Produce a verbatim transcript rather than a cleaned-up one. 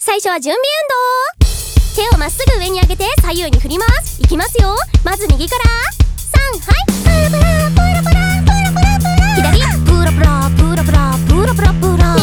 最初は準備運動。手をまっすぐ上に上げて左右に振ります。いきますよ。まず右からさん、はい。プラプラプラプラプラプラプラ。左プラプラプラプラプラプラプラ。